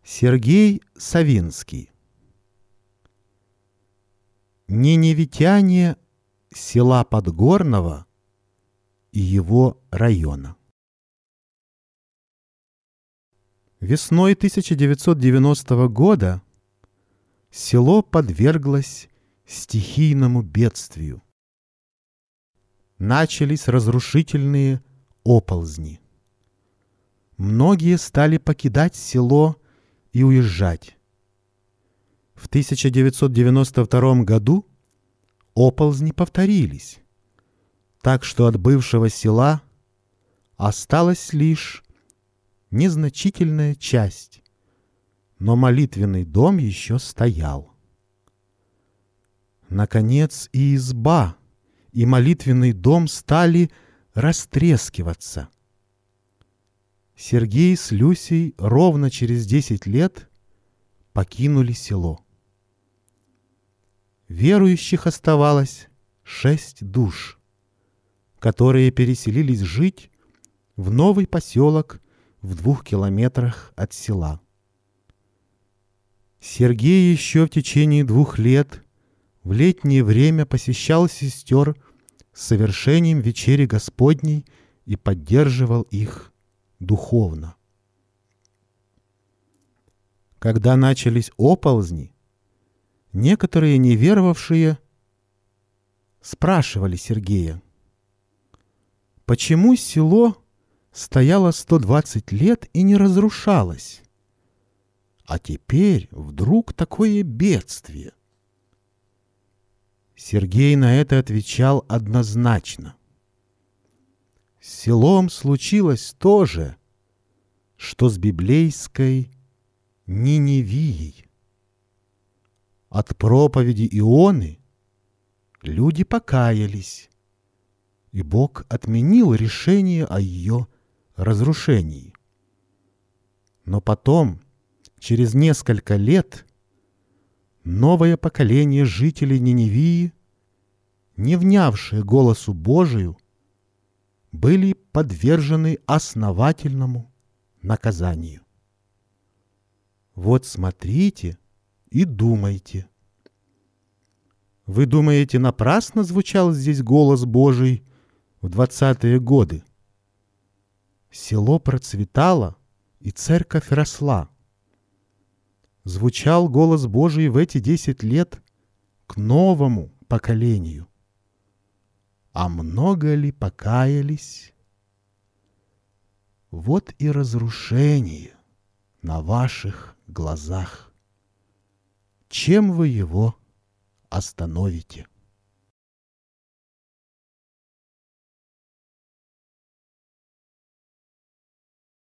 Сергей Савинский. Ниневитяне села Подгорного и его района. Весной 1990 года село подверглось стихийному бедствию. Начались разрушительные оползни. Многие стали покидать село и уезжать. В 1992 году оползни повторились, так что от бывшего села осталась лишь незначительная часть, но молитвенный дом еще стоял. Наконец и изба, и молитвенный дом стали растрескиваться. Сергей с Люсей ровно через 10 лет покинули село. Верующих оставалось 6 душ, которые переселились жить в новый поселок в 2 километрах от села. Сергей еще в течение 2 лет в летнее время посещал сестер с совершением вечери Господней и поддерживал их духовно. Когда начались оползни, некоторые неверовавшие спрашивали Сергея, почему село стояло 120 лет и не разрушалось, а теперь вдруг такое бедствие? Сергей на это отвечал однозначно. С селом случилось то же, что с библейской Ниневией. От проповеди Ионы люди покаялись, и Бог отменил решение о ее разрушении. Но потом, через несколько лет, новое поколение жителей Ниневии, не внявшие голосу Божию, были подвержены основательному наказанию. Вот смотрите и думайте. Вы думаете, напрасно звучал здесь голос Божий в 20-е годы? Село процветало, и церковь росла. Звучал голос Божий в эти 10 лет к новому поколению. А много ли покаялись? Вот и разрушение на ваших глазах. Чем вы его остановите?